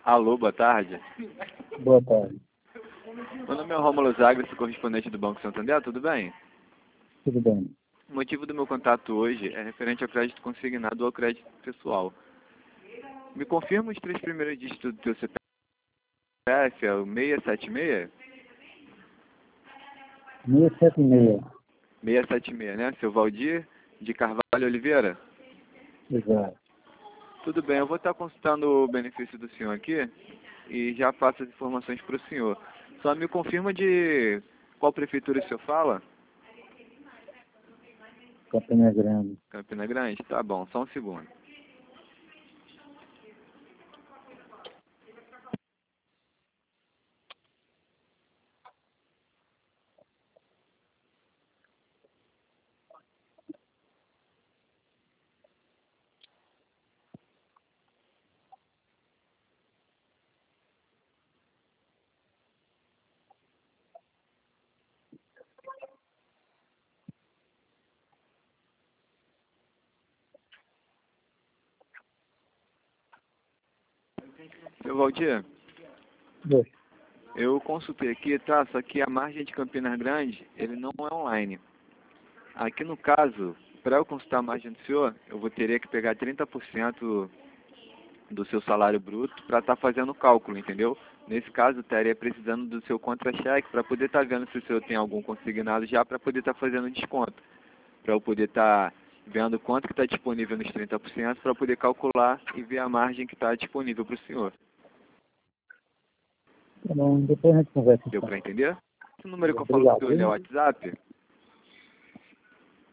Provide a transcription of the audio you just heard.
Alô, boa tarde. Boa tarde. Meu nome é Rômulo Zagra, sou correspondente do Banco Santander, tudo bem? Tudo bem. O motivo do meu contato hoje é referente ao crédito consignado ou ao crédito pessoal. Me confirma os 3 primeiros dígitos do teu CPF, é o 676? 676. 676, né? Seu Valdir de Carvalho Oliveira? Exato. Tudo bem, eu vou estar consultando o benefício do senhor aqui e já passo as informações para o senhor. Só me confirma de qual prefeitura o senhor fala? Campina Grande. Campina Grande? Tá bom, só um segundo. Seu Valdir, Dois. eu consultei aqui, tá? Só que a margem de Campina Grande, ele não é online. Aqui no caso, para eu consultar a margem do senhor, teria que pegar 30% do seu salário bruto para estar fazendo o cálculo, entendeu? Nesse caso, estaria precisando do seu contra-cheque para poder estar vendo se o senhor tem algum consignado já para poder estar fazendo desconto. Para eu poder estar vendo quanto que está disponível nos 30% para poder calcular e ver a margem que está disponível para o senhor. Tá bom, depois a gente conversa Deu então. para entender? Esse número que eu falo com o Obrigado. senhor, ele é o WhatsApp?